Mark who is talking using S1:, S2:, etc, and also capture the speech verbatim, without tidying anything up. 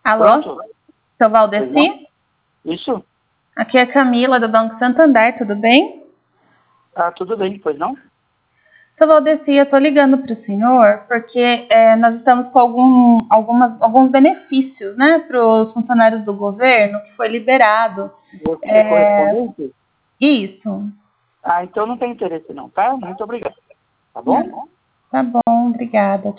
S1: Alô?
S2: Pronto?
S1: Seu Valdeci?
S2: Isso?
S1: Aqui é a Camila, do Banco Santander, tudo bem?
S2: Ah, tudo bem, pois não?
S1: Seu Valdeci, eu estou ligando para o senhor porque é, nós estamos com algum, algumas, alguns benefícios, né, para os funcionários do governo que foi liberado.
S2: Você é
S1: É,
S2: correspondente?
S1: isso.
S2: Ah, então não tem interesse não, tá? Muito obrigado. Tá bom?
S1: Tá bom, obrigada.